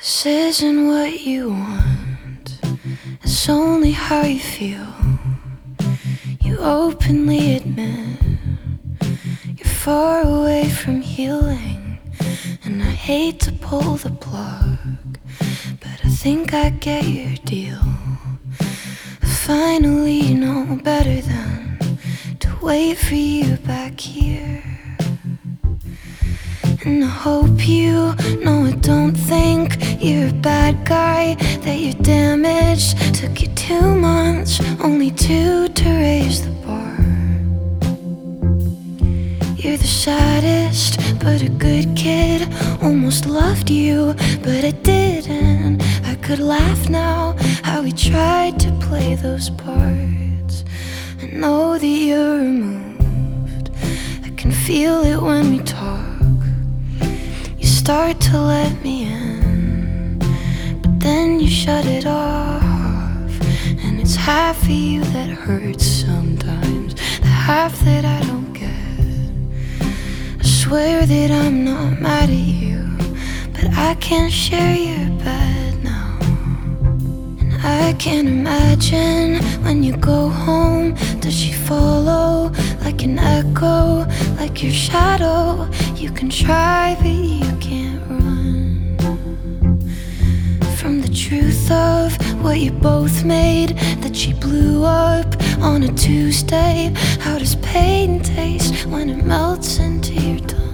This isn't what you want, it's only how you feel. You openly admit you're far away from healing, and I hate to pull the plug, but I think I get your deal. I finally know better than to wait for you back here. And I hope you know I don't think you're a bad guy, that you're damaged. Took you 2 months, only 2 to raise the bar. You're the saddest, but a good kid. Almost loved you, but I didn't. I could laugh now, how we tried to play those parts. I know that you're removed, I can feel it when we talk. Start to let me in, but then you shut it off. And it's half of you that hurts sometimes, the half that I don't get. I swear that I'm not mad at you, but I can't share your bed now. And I can't imagine when you go home, does she follow like an echo, like your shadow? You can try, but you can't run from the truth of what you both made, that she blew up on a Tuesday. How does pain taste when it melts into your tongue?